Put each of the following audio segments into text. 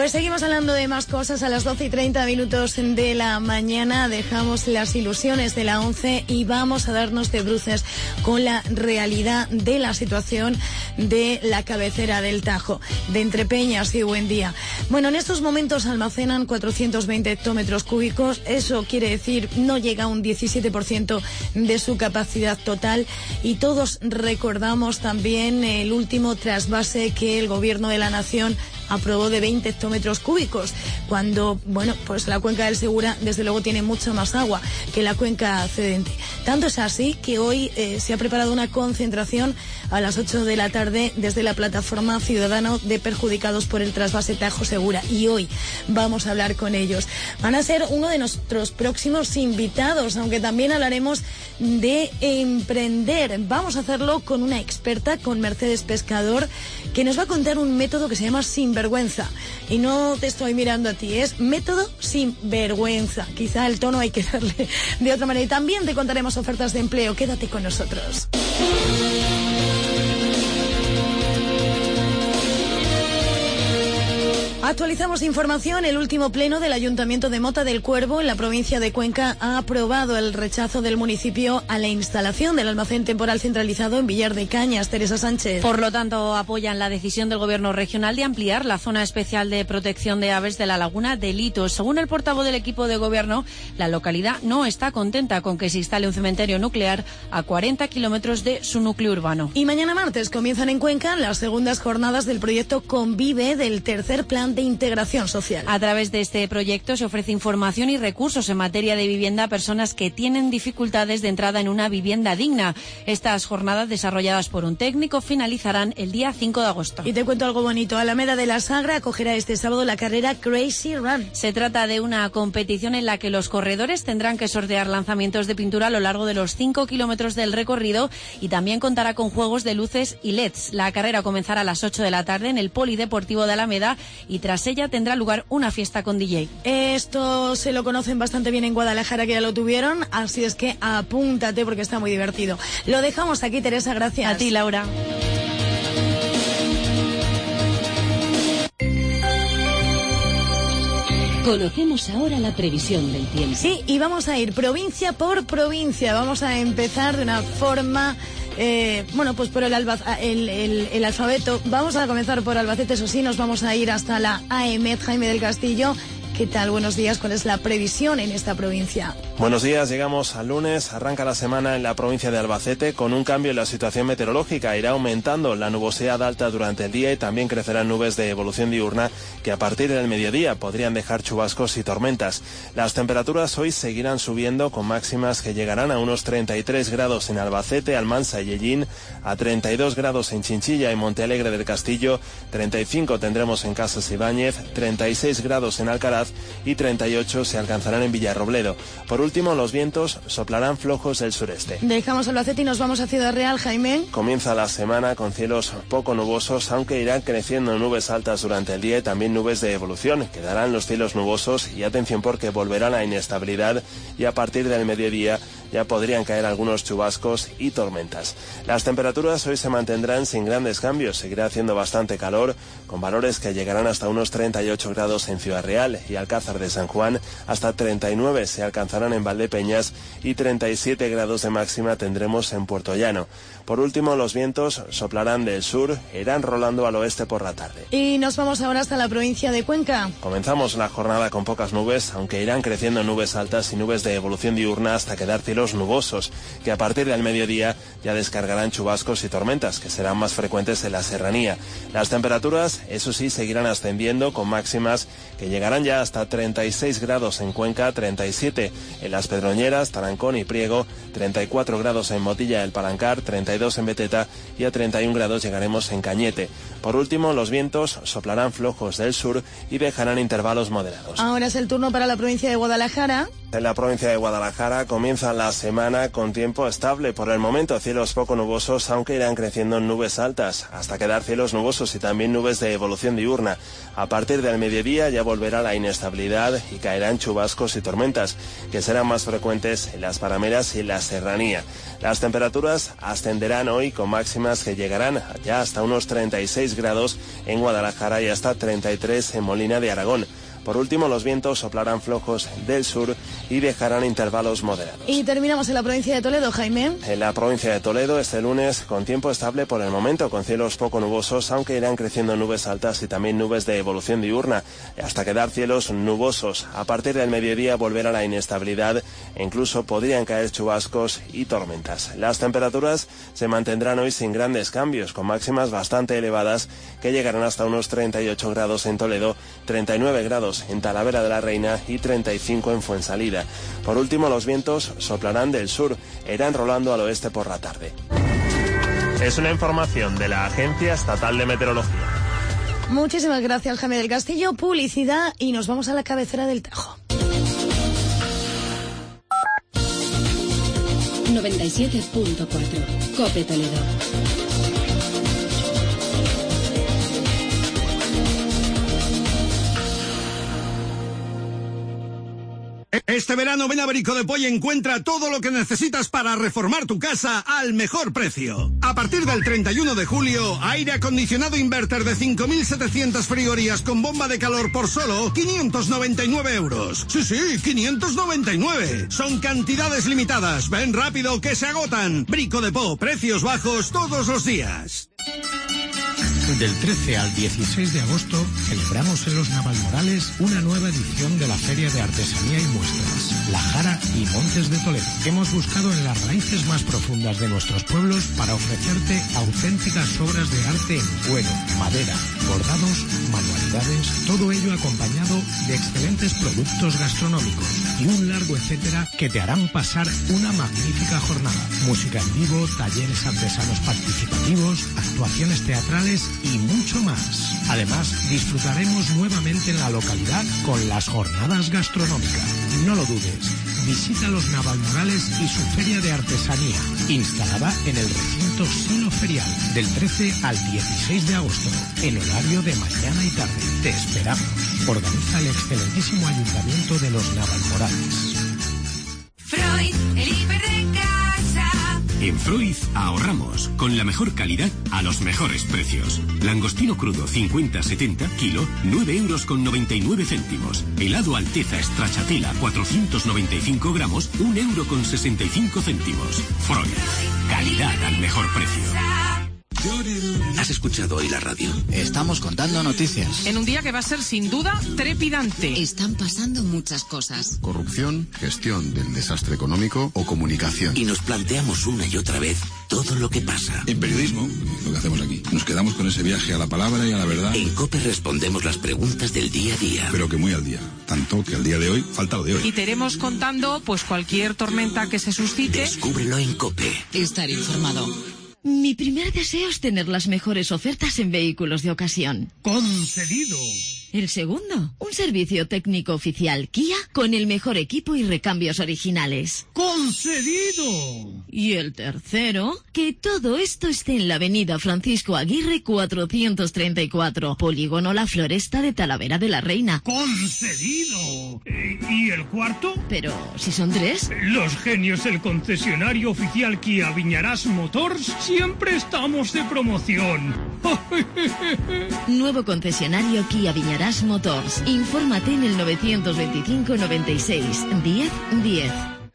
Pues seguimos hablando de más cosas. A las 12:30 de la mañana dejamos las ilusiones de la ONCE y vamos a darnos de bruces con la realidad de la situación de la cabecera del Tajo, de Entrepeñas y Buendía. Bueno, en estos momentos almacenan 420 hectómetros cúbicos. Eso quiere decir no llega a un 17% de su capacidad total. Y todos recordamos también el último trasvase que el Gobierno de la Nación aprobó de 20 hectómetros cúbicos, cuando, bueno, pues la cuenca del Segura desde luego tiene mucha más agua que la cuenca cedente. Tanto es así que hoy se ha preparado una concentración a las 8 de la tarde desde la plataforma Ciudadano de Perjudicados por el Trasvase Tajo Segura, y hoy vamos a hablar con ellos. Van a ser uno de nuestros próximos invitados, aunque también hablaremos de emprender. Vamos a hacerlo con una experta, con Mercedes Pescador, que nos va a contar un método que se llama Sinvergüenza. Y no te estoy mirando a ti, es método Sinvergüenza. Quizá el tono hay que darle de otra manera. Y también te contaremos ofertas de empleo. Quédate con nosotros. Actualizamos información. El último pleno del Ayuntamiento de Mota del Cuervo, en la provincia de Cuenca, ha aprobado el rechazo del municipio a la instalación del almacén temporal centralizado en Villar de Cañas. Teresa Sánchez. Por lo tanto, apoyan la decisión del Gobierno regional de ampliar la zona especial de protección de aves de la Laguna de Litos. Según el portavoz del equipo de Gobierno, la localidad no está contenta con que se instale un cementerio nuclear a 40 kilómetros de su núcleo urbano. Y mañana martes comienzan en Cuenca las segundas jornadas del proyecto Convive, del tercer plan de integración social. A través de este proyecto se ofrece información y recursos en materia de vivienda a personas que tienen dificultades de entrada en una vivienda digna. Estas jornadas, desarrolladas por un técnico, finalizarán el día 5 de agosto. Y te cuento algo bonito. Alameda de la Sagra acogerá este sábado la carrera Crazy Run. Se trata de una competición en la que los corredores tendrán que sortear lanzamientos de pintura a lo largo de los 5 kilómetros del recorrido, y también contará con juegos de luces y LEDs. La carrera comenzará a las 8 de la tarde en el Polideportivo de Alameda, y tras ella tendrá lugar una fiesta con DJ. Esto se lo conocen bastante bien en Guadalajara, que ya lo tuvieron, así es que apúntate porque está muy divertido. Lo dejamos aquí, Teresa, gracias. A ti, Laura. Conocemos ahora la previsión del tiempo. Sí, y vamos a ir provincia por provincia. Vamos a empezar de una forma... pues por el alfabeto. Vamos a comenzar por Albacete, eso sí, nos vamos a ir hasta la AEMET. Jaime del Castillo, ¿qué tal? Buenos días, ¿cuál es la previsión en esta provincia? Buenos días, llegamos al lunes, arranca la semana en la provincia de Albacete con un cambio en la situación meteorológica. Irá aumentando la nubosidad alta durante el día y también crecerán nubes de evolución diurna que a partir del mediodía podrían dejar chubascos y tormentas. Las temperaturas hoy seguirán subiendo con máximas que llegarán a unos 33 grados en Albacete, Almansa y Ellín, a 32 grados en Chinchilla y Montealegre del Castillo, 35 tendremos en Casas Ibáñez, 36 grados en Alcaraz y 38 se alcanzarán en Villarrobledo. Por último, los vientos soplarán flojos del sureste. Dejamos Albacete y nos vamos a Ciudad Real, Jaime. Comienza la semana con cielos poco nubosos, aunque irán creciendo nubes altas durante el día y también nubes de evolución. Quedarán los cielos nubosos y atención porque volverá la inestabilidad y a partir del mediodía ya podrían caer algunos chubascos y tormentas. Las temperaturas hoy se mantendrán sin grandes cambios, seguirá haciendo bastante calor, con valores que llegarán hasta unos 38 grados en Ciudad Real y Alcázar de San Juan, hasta 39 se alcanzarán en Valdepeñas y 37 grados de máxima tendremos en Puerto Llano. Por último, los vientos soplarán del sur e irán rolando al oeste por la tarde. Y nos vamos ahora hasta la provincia de Cuenca. Comenzamos la jornada con pocas nubes, aunque irán creciendo nubes altas y nubes de evolución diurna hasta quedar cielos nubosos, que a partir del mediodía ya descargarán chubascos y tormentas, que serán más frecuentes en la serranía. Las temperaturas, eso sí, seguirán ascendiendo con máximas que llegarán ya hasta 36 grados en Cuenca, 37 en Las Pedroñeras, Tarancón y Priego, 34 grados en Motilla del Palancar, 32 en Beteta y a 31 grados llegaremos en Cañete. Por último, los vientos soplarán flojos del sur y dejarán intervalos moderados. Ahora es el turno para la provincia de Guadalajara. En la provincia de Guadalajara comienza la semana con tiempo estable. Por el momento, cielos poco nubosos, aunque irán creciendo en nubes altas, hasta quedar cielos nubosos y también nubes de evolución diurna. A partir del mediodía ya volverá la inestabilidad y caerán chubascos y tormentas, que serán más frecuentes en las parameras y en la serranía. Las temperaturas ascenderán hoy con máximas que llegarán ya hasta unos 36 grados en Guadalajara y hasta 33 en Molina de Aragón. Por último, los vientos soplarán flojos del sur y dejarán intervalos moderados. Y terminamos en la provincia de Toledo, Jaime. En la provincia de Toledo este lunes con tiempo estable por el momento, con cielos poco nubosos, aunque irán creciendo nubes altas y también nubes de evolución diurna, hasta quedar cielos nubosos. A partir del mediodía volverá la inestabilidad e incluso podrían caer chubascos y tormentas. Las temperaturas se mantendrán hoy sin grandes cambios, con máximas bastante elevadas que llegarán hasta unos 38 grados en Toledo, 39 grados en Talavera de la Reina y 35 en Fuensalida. Por último, los vientos soplarán del sur e irán rolando al oeste por la tarde. Es una información de la Agencia Estatal de Meteorología. Muchísimas gracias, Jaime del Castillo. Publicidad y nos vamos a la cabecera del Tajo. 97.4 COPE Toledo. Este verano ven a Brico de Pol y encuentra todo lo que necesitas para reformar tu casa al mejor precio. A partir del 31 de julio, aire acondicionado inverter de 5.700 frigorías con bomba de calor por solo 599 euros. Sí, 599. Son cantidades limitadas. Ven rápido que se agotan. Brico de Pol, precios bajos todos los días. Del 13 al 16 de agosto celebramos en los Navalmorales una nueva edición de la Feria de Artesanía y Muestras, La Jara y Montes de Toledo. Hemos buscado en las raíces más profundas de nuestros pueblos para ofrecerte auténticas obras de arte en cuero, madera, bordados, manualidades, todo ello acompañado de excelentes productos gastronómicos y un largo etcétera que te harán pasar una magnífica jornada. Música en vivo, talleres artesanos participativos, actuaciones teatrales y mucho más. Además, disfrutaremos nuevamente en la localidad con las jornadas gastronómicas. No lo dudes, visita los Navalmorales y su feria de artesanía, instalada en el recinto Silo Ferial, del 13 al 16 de agosto, en horario de mañana y tarde. Te esperamos. Organiza el excelentísimo Ayuntamiento de los Navalmorales. Freud, el hiper de casa. En Freud ahorramos con la mejor calidad a los mejores precios. Langostino crudo 50-70 kilo, 9,99 €. Helado Alteza Stracciatella 495 gramos, 1,65 €. Freud, calidad al mejor precio. ¿Has escuchado hoy la radio? Estamos contando noticias. En un día que va a ser sin duda trepidante. Están pasando muchas cosas. Corrupción, gestión del desastre económico o comunicación. Y nos planteamos una y otra vez todo lo que pasa. En periodismo, lo que hacemos aquí, nos quedamos con ese viaje a la palabra y a la verdad. En COPE respondemos las preguntas del día a día. Pero que muy al día. Tanto que al día de hoy falta lo de hoy. Y te iremos contando pues cualquier tormenta que se suscite. Descúbrelo en COPE. Estar informado. Mi primer deseo es tener las mejores ofertas en vehículos de ocasión. ¡Concedido! El segundo, un servicio técnico oficial Kia con el mejor equipo y recambios originales. ¡Concedido! Y el tercero, que todo esto esté en la avenida Francisco Aguirre 434, Polígono La Floresta de Talavera de la Reina. ¡Concedido! ¿Y el cuarto? Pero, si son tres. Los genios del concesionario oficial Kia Viñarás Motors siempre estamos de promoción. Nuevo concesionario Kia Viñarás Motors. Infórmate en el 925 96 10 10.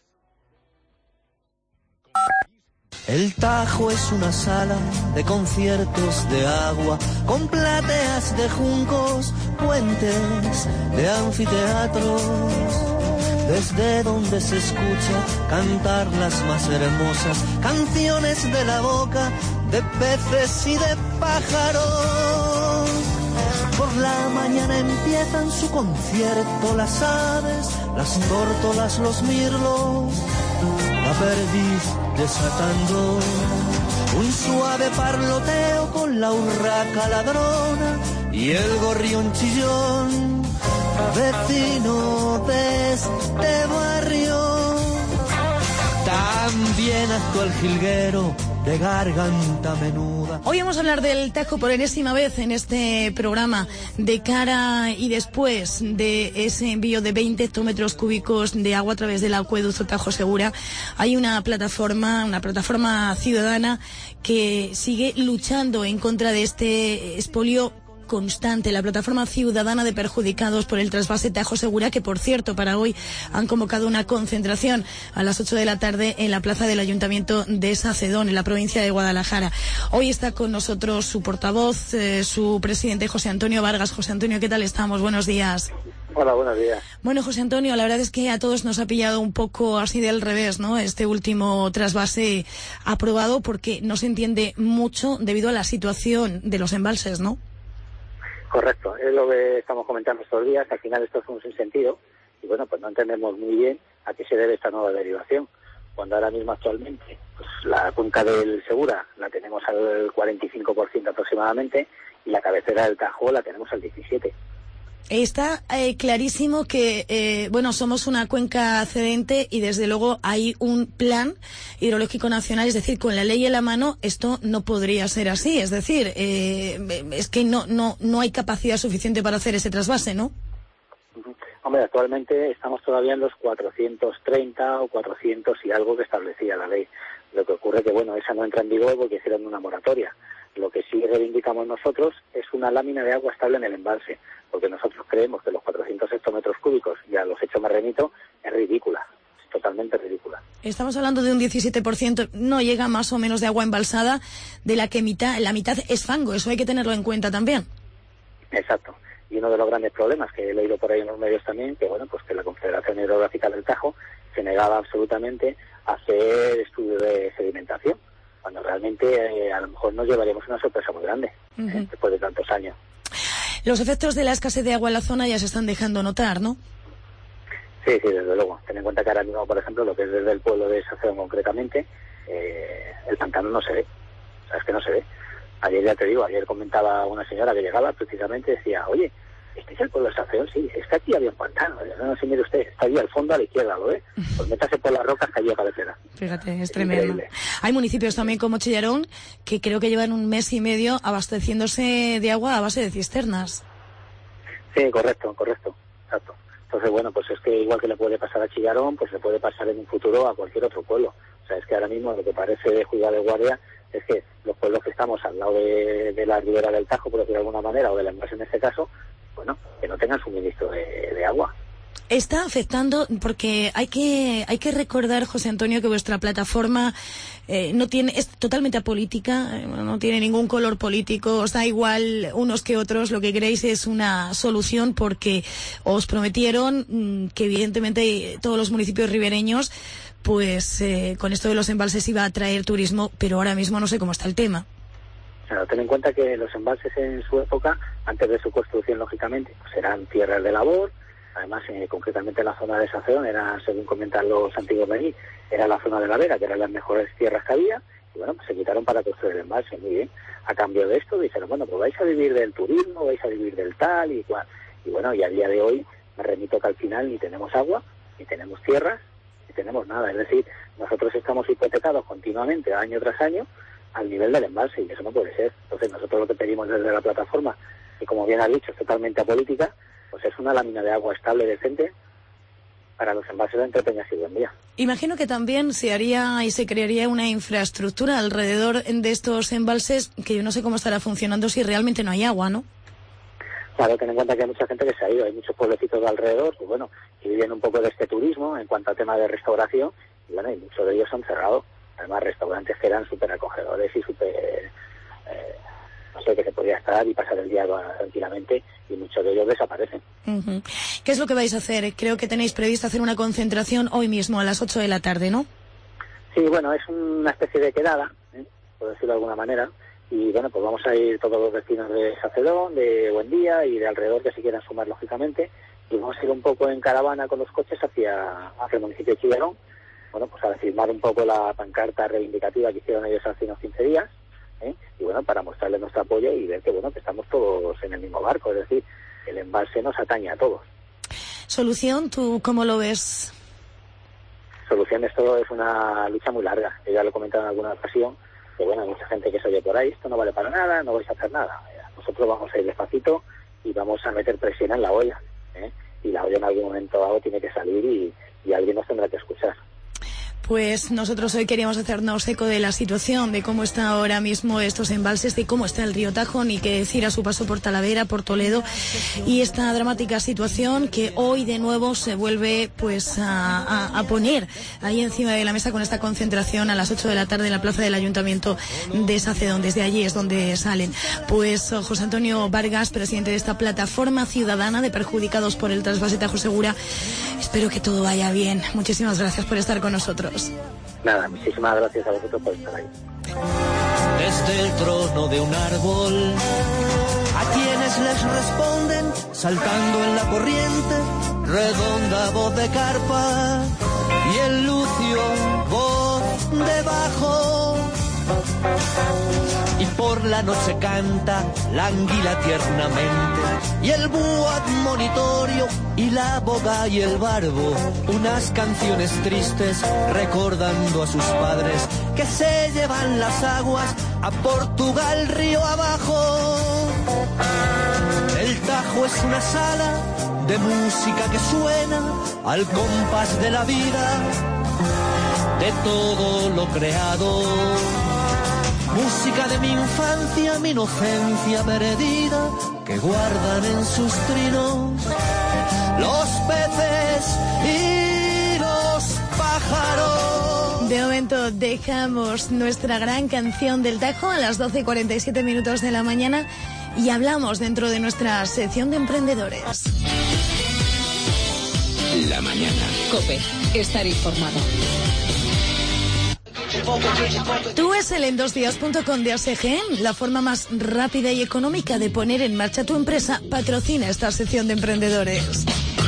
El Tajo es una sala de conciertos de agua, con plateas de juncos, puentes de anfiteatros, desde donde se escucha cantar las más hermosas canciones de la boca de peces y de pájaros. Por la mañana empiezan su concierto las aves, las tórtolas, los mirlos, la perdiz desatando un suave parloteo con la urraca ladrona y el gorrión chillón. vecino de este barrio. También actuó el jilguero de garganta menuda. Hoy vamos a hablar del Tajo por enésima vez en este programa, de cara y después de ese envío de 20 hectómetros cúbicos de agua a través del acueducto Tajo Segura. Hay una plataforma ciudadana que sigue luchando en contra de este expolio constante, la plataforma ciudadana de perjudicados por el trasvase Tajo Segura, que por cierto para hoy han convocado una concentración a las 8 de la tarde en la plaza del Ayuntamiento de Sacedón, en la provincia de Guadalajara. Hoy está con nosotros su portavoz, su presidente José Antonio Vargas. José Antonio, ¿qué tal estamos? Buenos días. Hola, buenos días. Bueno, José Antonio, la verdad es que a todos nos ha pillado un poco así del revés, ¿no? Este último trasvase aprobado, porque no se entiende mucho debido a la situación de los embalses, ¿no? Correcto, es lo que estamos comentando estos días, que al final esto es un sinsentido y bueno, pues no entendemos muy bien a qué se debe esta nueva derivación, cuando ahora mismo actualmente pues la cuenca del Segura la tenemos al 45% aproximadamente y la cabecera del Tajo la tenemos al 17%. Está clarísimo que, somos una cuenca cedente y desde luego hay un plan hidrológico nacional, es decir, con la ley en la mano esto no podría ser así, es decir, es que no hay capacidad suficiente para hacer ese trasvase, ¿no? Hombre, actualmente estamos todavía en los 430 o 400 y algo que establecía la ley. Lo que ocurre que, bueno, esa no entra en vigor porque hicieron una moratoria. Lo que sí reivindicamos nosotros es una lámina de agua estable en el embalse, porque nosotros creemos que los 400 hectómetros cúbicos, y a los hechos me remito, es ridícula, es totalmente ridícula. Estamos hablando de un 17%, no llega más o menos de agua embalsada, de la que la mitad es fango, eso hay que tenerlo en cuenta también. Exacto, y uno de los grandes problemas que he leído por ahí en los medios también, que bueno, pues que la Confederación Hidrográfica del Tajo se negaba absolutamente a hacer estudios de sedimentación, cuando realmente a lo mejor nos llevaríamos una sorpresa muy grande después de tantos años. Los efectos de la escasez de agua en la zona ya se están dejando notar, ¿no? Sí, desde luego. Ten en cuenta que ahora mismo, por ejemplo, lo que es desde el pueblo de Sacedón concretamente, el pantano no se ve. O sea, es que no se ve. Ayer, ya te digo, ayer comentaba una señora que llegaba precisamente, decía, oye, ¿este es el pueblo de Sacedón? Sí, es que aquí había un pantano. No, sí, mire usted, está allí al fondo a la izquierda, ¿lo ve? Pues métase por las rocas que allí a cabecera. Fíjate, es tremendo. Increíble. Hay municipios también como Chillarón que creo que llevan un mes y medio abasteciéndose de agua a base de cisternas. Sí, correcto, exacto. Entonces, bueno, pues es que igual que le puede pasar a Chillarón, pues le puede pasar en un futuro a cualquier otro pueblo. O sea, es que ahora mismo lo que parece de Juzgado de Guardia es que los pueblos que estamos al lado de la ribera del Tajo, por decirlo de alguna manera, o del embalse en este caso, bueno, que no tengan suministro de agua. Está afectando, porque hay que recordar, José Antonio, que vuestra plataforma es totalmente apolítica, no tiene ningún color político, os da igual unos que otros, lo que queréis es una solución porque os prometieron que evidentemente todos los municipios ribereños, pues con esto de los embalses iba a atraer turismo, pero ahora mismo no sé cómo está el tema. Claro, ten en cuenta que los embalses en su época, antes de su construcción, lógicamente, pues eran tierras de labor. Además, concretamente en la zona de Sacedón, según comentan los antiguos de allí, era la zona de la Vera, que eran las mejores tierras que había, y bueno, pues se quitaron para construir el embalse, muy bien. A cambio de esto, dijeron, bueno, pues vais a vivir del turismo, vais a vivir del tal y cual. Y bueno, y a día de hoy me remito que al final ni tenemos agua, ni tenemos tierras, ni tenemos nada. Es decir, nosotros estamos hipotecados continuamente, año tras año, al nivel del embalse, y eso no puede ser. Entonces nosotros lo que pedimos desde la plataforma, que como bien has dicho, es totalmente apolítica, pues es una lámina de agua estable, decente, para los embalses de Entre Peñas y Buendía. Imagino que también se haría y se crearía una infraestructura alrededor de estos embalses, que yo no sé cómo estará funcionando si realmente no hay agua, ¿no? Claro, ten en cuenta que hay mucha gente que se ha ido, hay muchos pueblecitos de alrededor, pues bueno, que viven un poco de este turismo en cuanto al tema de restauración, y bueno, y muchos de ellos han cerrado. Además, restaurantes que eran súper acogedores y súper... no sé, que se podía estar y pasar el día tranquilamente, y muchos de ellos desaparecen. Uh-huh. ¿Qué es lo que vais a hacer? Creo que tenéis previsto hacer una concentración hoy mismo a las 8 de la tarde, ¿no? Sí, bueno, es una especie de quedada, por decirlo de alguna manera, y bueno, pues vamos a ir todos los vecinos de Sacedón, de Buendía y de alrededor que se quieran sumar, lógicamente, y vamos a ir un poco en caravana con los coches hacia el municipio de Chillarón, bueno, pues a firmar un poco la pancarta reivindicativa que hicieron ellos hace unos 15 días, y bueno, para mostrarles nuestro apoyo y ver que bueno, que estamos todos en el mismo barco, es decir, el embalse nos atañe a todos. ¿Solución? ¿Tú cómo lo ves? Solución, esto es una lucha muy larga. Yo ya lo he comentado en alguna ocasión, que bueno, hay mucha gente que se oye por ahí, esto no vale para nada, no vais a hacer nada. Nosotros vamos a ir despacito y vamos a meter presión en la olla, ¿eh? Y la olla en algún momento dado tiene que salir y alguien nos tendrá que escuchar. Pues nosotros hoy queríamos hacernos eco de la situación, de cómo está ahora mismo estos embalses, de cómo está el río Tajo, ni qué decir a su paso por Talavera, por Toledo, y esta dramática situación que hoy de nuevo se vuelve pues a poner ahí encima de la mesa con esta concentración a las 8 de la tarde en la plaza del Ayuntamiento de Sacedón. Desde allí es donde salen. Pues José Antonio Vargas, presidente de esta plataforma ciudadana de perjudicados por el trasvase Tajo Segura, espero que todo vaya bien. Muchísimas gracias por estar con nosotros. Nada, muchísimas gracias a vosotros por estar ahí. Desde el trono de un árbol, a quienes les responden, saltando en la corriente, redonda voz de carpa, y el lucio, voz de bajo. Y por la noche canta la anguila tiernamente, y el búho admonitorio, y la boga y el barbo, unas canciones tristes recordando a sus padres que se llevan las aguas a Portugal río abajo. El Tajo es una sala de música que suena al compás de la vida, de todo lo creado. Música de mi infancia, mi inocencia perdida, que guardan en sus trinos los peces y los pájaros. De momento dejamos nuestra gran canción del Tajo a las 12:47 de la mañana y hablamos dentro de nuestra sección de emprendedores. La mañana. COPE, estar informado. Tú es el en 2días.com de ASEGEN, la forma más rápida y económica de poner en marcha tu empresa. Patrocina esta sección de emprendedores.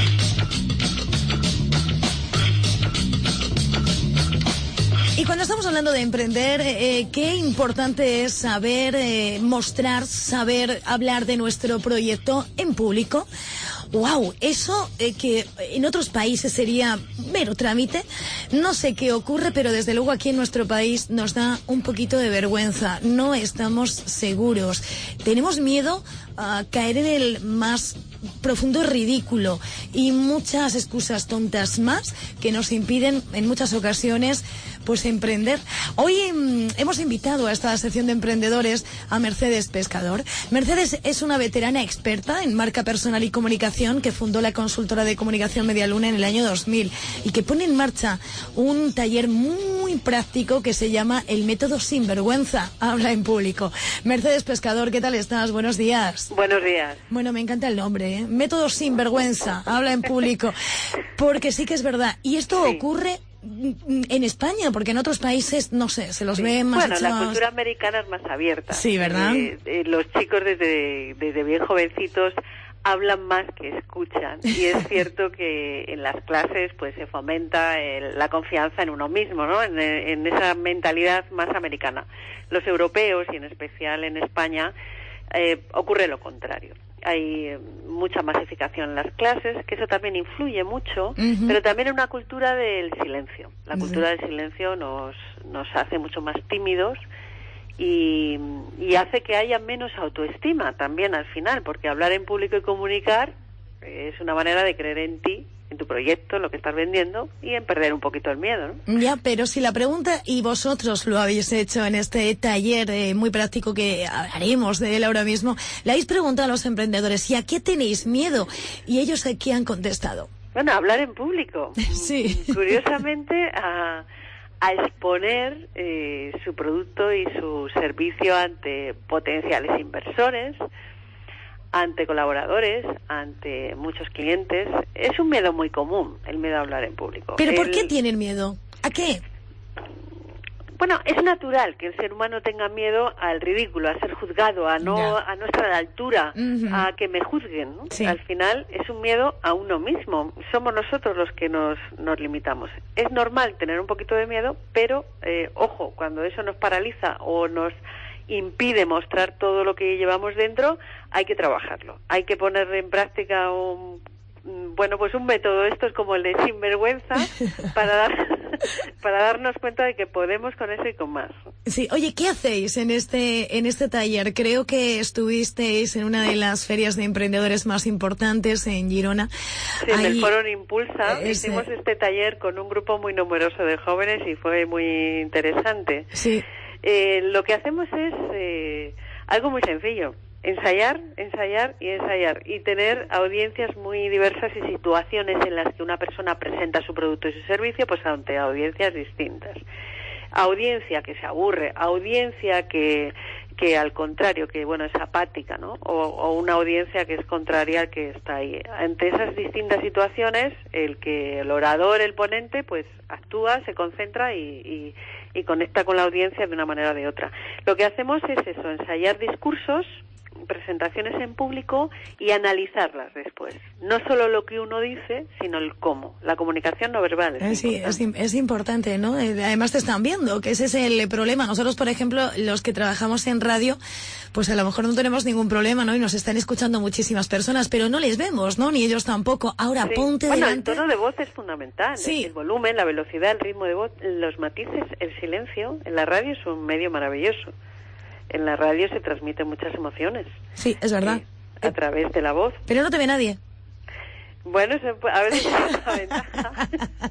Y cuando estamos hablando de emprender, qué importante es saber mostrar, saber hablar de nuestro proyecto en público. ¡Wow! Eso que en otros países sería mero trámite. No sé qué ocurre, pero desde luego aquí en nuestro país nos da un poquito de vergüenza. No estamos seguros. Tenemos miedo a caer en el más profundo ridículo y muchas excusas tontas más que nos impiden en muchas ocasiones pues emprender. Hoy hemos invitado a esta sección de emprendedores a Mercedes Pescador. Mercedes es una veterana experta en marca personal y comunicación que fundó la consultora de comunicación Medialuna en el año 2000 y que pone en marcha un taller muy práctico que se llama el método Sinvergüenza. Habla en público. Mercedes Pescador, ¿qué tal estás? Buenos días. Buenos días. Bueno, me encanta el nombre, ¿eh? Método Sinvergüenza. Habla en público. Porque sí que es verdad. Y esto ocurre en España, porque en otros países, no sé, se los ve más Bueno, echados. la cultura americana es más abierta. Sí, ¿verdad? Los chicos desde bien jovencitos hablan más que escuchan, y es cierto que en las clases pues se fomenta la confianza en uno mismo, ¿no? En esa mentalidad más americana. Los europeos, y en especial en España, ocurre lo contrario. Hay mucha masificación en las clases, que eso también influye mucho, pero también en una cultura del silencio. La cultura del silencio nos hace mucho más tímidos y hace que haya menos autoestima también al final, porque hablar en público y comunicar es una manera de creer en ti, en tu proyecto, en lo que estás vendiendo, y en perder un poquito el miedo, ¿no? Ya, pero si la pregunta, y vosotros lo habéis hecho en este taller muy práctico que hablaremos de él ahora mismo, le habéis preguntado a los emprendedores, ¿y a qué tenéis miedo? Y ellos aquí han contestado. Bueno, hablar en público. Sí. Curiosamente, a exponer su producto y su servicio ante potenciales inversores, ante colaboradores, ante muchos clientes. Es un miedo muy común, el miedo a hablar en público. ¿Pero por qué tienen miedo? ¿A qué? Bueno, es natural que el ser humano tenga miedo al ridículo, a ser juzgado, a no estar a la altura, a que me juzguen, ¿no? Sí. Al final es un miedo a uno mismo. Somos nosotros los que nos limitamos. Es normal tener un poquito de miedo, pero ojo, cuando eso nos paraliza o nos impide mostrar todo lo que llevamos dentro, hay que trabajarlo. Hay que poner en práctica un bueno, pues un método, esto es como el de sinvergüenza, para darnos cuenta de que podemos con eso y con más. Sí, oye, ¿qué hacéis en este taller? Creo que estuvisteis en una de las ferias de emprendedores más importantes en Girona. Sí, en el Foro Impulsa hicimos este taller con un grupo muy numeroso de jóvenes y fue muy interesante. Sí. Lo que hacemos es algo muy sencillo. Ensayar y tener audiencias muy diversas y situaciones en las que una persona presenta su producto y su servicio pues ante audiencias distintas. Audiencia que se aburre, audiencia que al contrario, que bueno, es apática, ¿no? O una audiencia que es contraria, que está ahí. Ante esas distintas situaciones, el orador, el ponente, pues actúa, se concentra y conecta con la audiencia de una manera o de otra. Lo que hacemos es eso, ensayar discursos, presentaciones en público y analizarlas después. No solo lo que uno dice, sino el cómo. La comunicación no verbal es importante, ¿no? Además te están viendo, que ese es el problema. Nosotros, por ejemplo, los que trabajamos en radio, pues a lo mejor no tenemos ningún problema, ¿no? Y nos están escuchando muchísimas personas, pero no les vemos, ¿no? Ni ellos tampoco. Ahora, ponte delante. El tono de voz es fundamental. Sí. El volumen, la velocidad, el ritmo de voz, los matices, el silencio. En la radio es un medio maravilloso. En la radio se transmiten muchas emociones. Sí, es verdad. A través de la voz. Pero no te ve nadie. Bueno, a veces es una ventaja.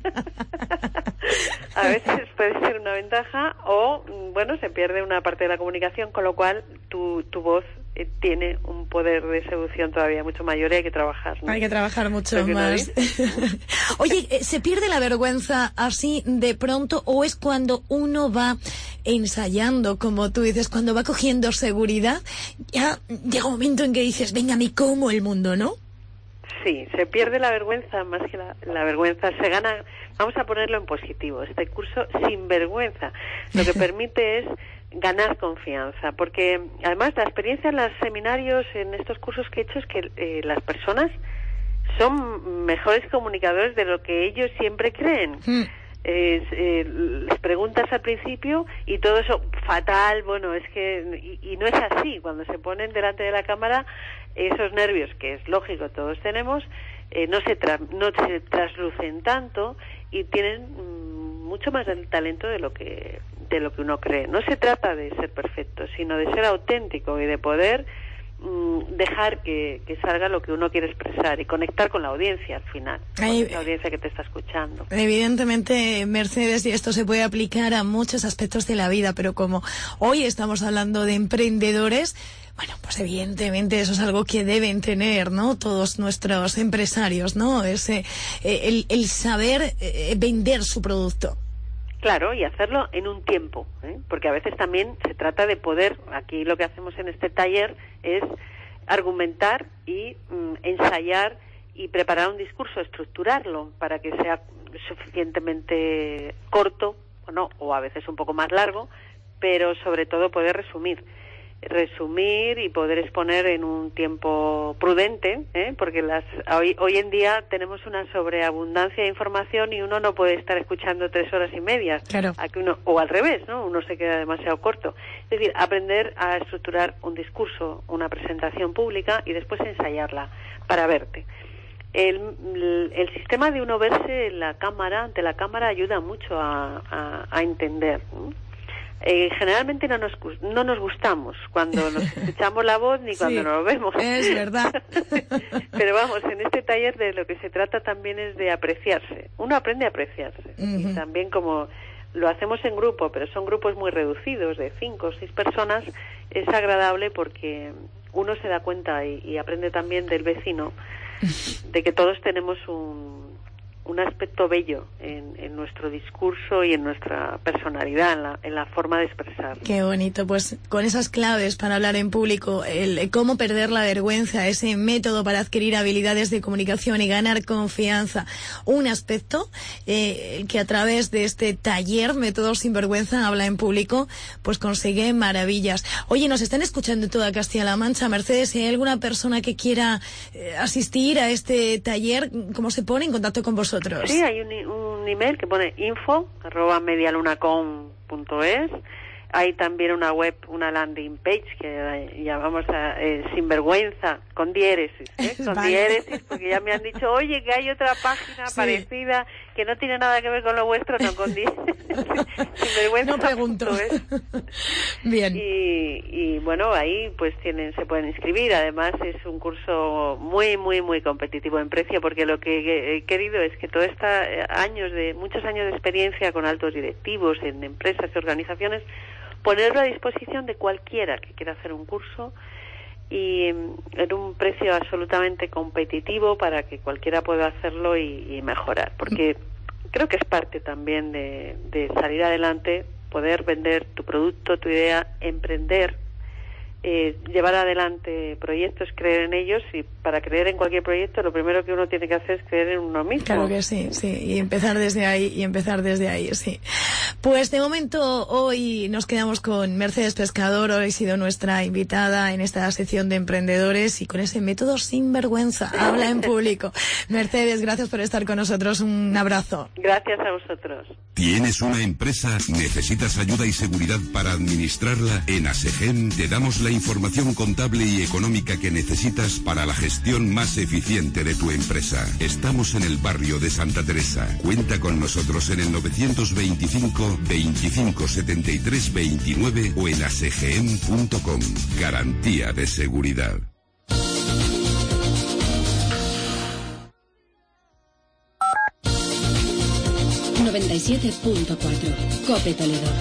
A veces puede ser una ventaja o, bueno, se pierde una parte de la comunicación, con lo cual tu voz tiene un poder de seducción todavía mucho mayor y hay que trabajar, ¿no? Hay que trabajar mucho más. Oye, ¿se pierde la vergüenza así de pronto o es cuando uno va ensayando, como tú dices, cuando va cogiendo seguridad, ya llega un momento en que dices, venga, me como el mundo, ¿no? Sí, se pierde la vergüenza, más que la vergüenza, se gana, vamos a ponerlo en positivo, este curso sin vergüenza, lo que permite es ganar confianza, porque además la experiencia en los seminarios, en estos cursos que he hecho, es que las personas son mejores comunicadores de lo que ellos siempre creen. Les preguntas al principio y todo eso fatal, bueno, es que y no es así. Cuando se ponen delante de la cámara, esos nervios, que es lógico, todos tenemos, no se traslucen tanto y tienen mucho más talento de lo que uno cree. No se trata de ser perfecto, sino de ser auténtico y de poder dejar que salga lo que uno quiere expresar y conectar con la audiencia al final, con la audiencia que te está escuchando. Evidentemente, Mercedes, y esto se puede aplicar a muchos aspectos de la vida, pero como hoy estamos hablando de emprendedores, bueno, pues evidentemente eso es algo que deben tener, ¿no? Todos nuestros empresarios, ¿no? Ese, el saber vender su producto. Claro, y hacerlo en un tiempo, porque a veces también se trata de poder, aquí lo que hacemos en este taller es argumentar y ensayar y preparar un discurso, estructurarlo para que sea suficientemente corto, o a veces un poco más largo, pero sobre todo poder resumir y poder exponer en un tiempo prudente, porque hoy en día tenemos una sobreabundancia de información y uno no puede estar escuchando 3 horas y media. Claro. O al revés, ¿no? Uno se queda demasiado corto. Es decir, aprender a estructurar un discurso, una presentación pública y después ensayarla para verte. El sistema de uno verse en la cámara, ante la cámara, ayuda mucho a entender, ¿no? Generalmente no nos gustamos cuando nos escuchamos la voz ni cuando nos vemos. Es verdad. Pero vamos, en este taller de lo que se trata también es de apreciarse. Uno aprende a apreciarse. Y también como lo hacemos en grupo, pero son grupos muy reducidos, de 5 o 6 personas, es agradable porque uno se da cuenta y aprende también del vecino de que todos tenemos un aspecto bello en nuestro discurso y en nuestra personalidad, en la forma de expresar. Qué bonito, pues con esas claves para hablar en público, el cómo perder la vergüenza, ese método para adquirir habilidades de comunicación y ganar confianza, un aspecto que a través de este taller, Métodos sin Vergüenza, habla en público, pues consigue maravillas. Oye, nos están escuchando en toda Castilla-La Mancha. Mercedes, si hay alguna persona que quiera asistir a este taller, ¿cómo se pone en contacto con vosotros? Sí, hay un email que pone info@medialunacom.es. Hay también una web, una landing page que llamamos Sinvergüenza, con diéresis, con vale. diéresis, porque ya me han dicho, oye, que hay otra página parecida que no tiene nada que ver con lo vuestro, no, con diéresis. Sinvergüenza. No pregunto. Bien. Y bueno, ahí pues se pueden inscribir. Además es un curso muy, muy, muy competitivo en precio, porque lo que he querido es que todos muchos años de experiencia con altos directivos en empresas y organizaciones, ponerlo a disposición de cualquiera que quiera hacer un curso y en un precio absolutamente competitivo para que cualquiera pueda hacerlo y mejorar, porque creo que es parte también de salir adelante, poder vender tu producto, tu idea, emprender, llevar adelante proyectos, creer en ellos, y para creer en cualquier proyecto lo primero que uno tiene que hacer es creer en uno mismo. Claro que sí, y empezar desde ahí, sí. Pues de momento hoy nos quedamos con Mercedes Pescador, hoy ha sido nuestra invitada en esta sección de emprendedores y con ese método Sinvergüenza, habla en público. Mercedes, gracias por estar con nosotros, un abrazo. Gracias a vosotros. ¿Tienes una empresa? ¿Necesitas ayuda y seguridad para administrarla? En ASEGEM te damos la información contable y económica que necesitas para la gestión más eficiente de tu empresa. Estamos en el barrio de Santa Teresa. Cuenta con nosotros en el 925 25 73 29 o en asegem.com. Garantía de seguridad. ...97.4... COPE Toledo.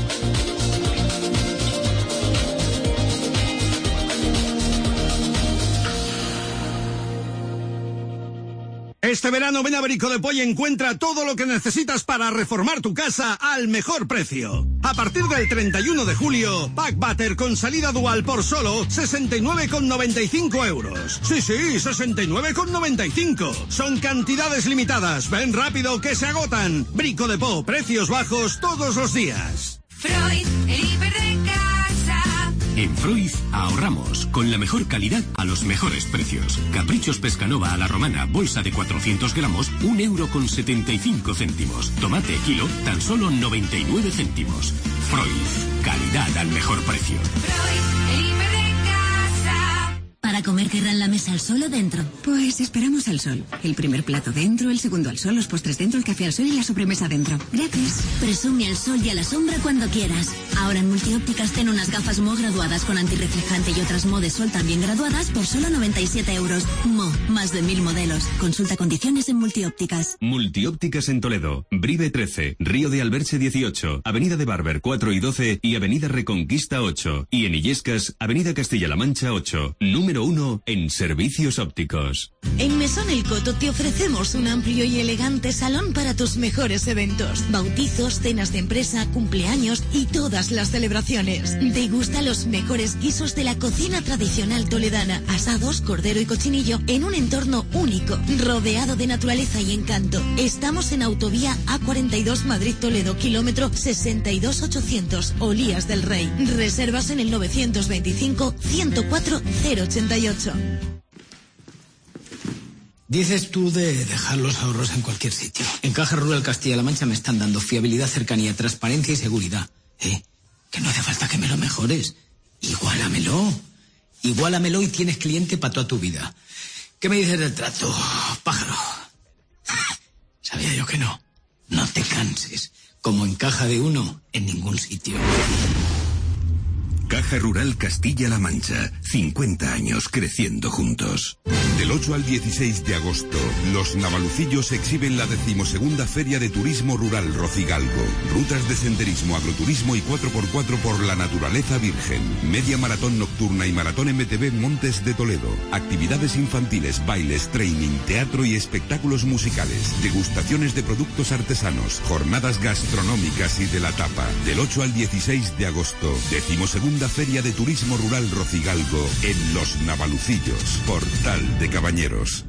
Este verano ven a Brico de Poll y encuentra todo lo que necesitas para reformar tu casa al mejor precio. A partir del 31 de julio, Pack Butter con salida dual por solo 69,95 euros. Sí, 69,95. Son cantidades limitadas. Ven rápido que se agotan. Brico de Poll, precios bajos todos los días. Freud, el hiper de casa. En Freud ahorramos con la mejor calidad a los mejores precios. Caprichos Pescanova a la romana, bolsa de 400 gramos, 1,75 €. Tomate kilo, tan solo 99 céntimos. Freud, calidad al mejor precio. Freud, el hiper de casa. ¿Para comer querrán la mesa al sol o dentro? Pues esperamos al sol. El primer plato dentro, el segundo al sol, los postres dentro, el café al sol y la sobremesa dentro. Gracias. Presume al sol y a la sombra cuando quieras. Ahora en Multiópticas ten unas gafas Mo graduadas con antirreflejante y otras Mo de sol también graduadas por solo 97 euros. Mo, más de 1000 modelos. Consulta condiciones en Multiópticas. Multiópticas en Toledo, Brive 13, Río de Alberche 18, Avenida de Barber 4 y 12 y Avenida Reconquista 8. Y en Illescas, Avenida Castilla-La Mancha 8, número 1 en servicios ópticos. En Mesón El Coto te ofrecemos un amplio y elegante salón para tus mejores eventos. Bautizos, cenas de empresa, cumpleaños y todas las celebraciones. Degusta los mejores guisos de la cocina tradicional toledana. Asados, cordero y cochinillo en un entorno único, rodeado de naturaleza y encanto. Estamos en Autovía A42 Madrid-Toledo, kilómetro 62800, Olías del Rey. Reservas en el 925 104 088. Dices tú de dejar los ahorros en cualquier sitio. En Caja Rural Castilla-La Mancha me están dando fiabilidad, cercanía, transparencia y seguridad. Que no hace falta que me lo mejores. Igualamelo y tienes cliente para toda tu vida. ¿Qué me dices del trato, pájaro? Sabía yo que no. No te canses. Como en Caja de Uno, en ningún sitio. Caja Rural Castilla-La Mancha, 50 años creciendo juntos. Del 8 al 16 de agosto, los Navalucillos exhiben la 12ª Feria de Turismo Rural Rocigalgo. Rutas de senderismo, agroturismo y 4x4 por la naturaleza virgen. Media maratón nocturna y maratón MTB Montes de Toledo. Actividades infantiles, bailes, training, teatro y espectáculos musicales. Degustaciones de productos artesanos. Jornadas gastronómicas y de la tapa. Del 8 al 16 de agosto, 12ª Feria de Turismo Rural Rocigalgo en Los Navalucillos, Portal de Cabañeros.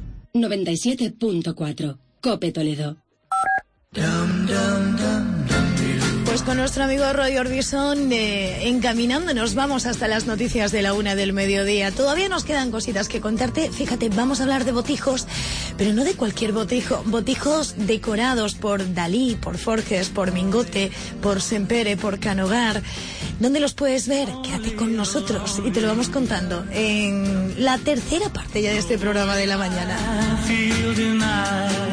97.4 COPE Toledo. Pues con nuestro amigo Roy Orbison encaminándonos, vamos hasta las noticias de la 1 del mediodía. Todavía nos quedan cositas que contarte. Fíjate, vamos a hablar de botijos, pero no de cualquier botijo. Botijos decorados por Dalí, por Forges, por Mingote, por Sempere, por Canogar. ¿Dónde los puedes ver? Quédate con nosotros y te lo vamos contando en la tercera parte ya de este programa de la mañana.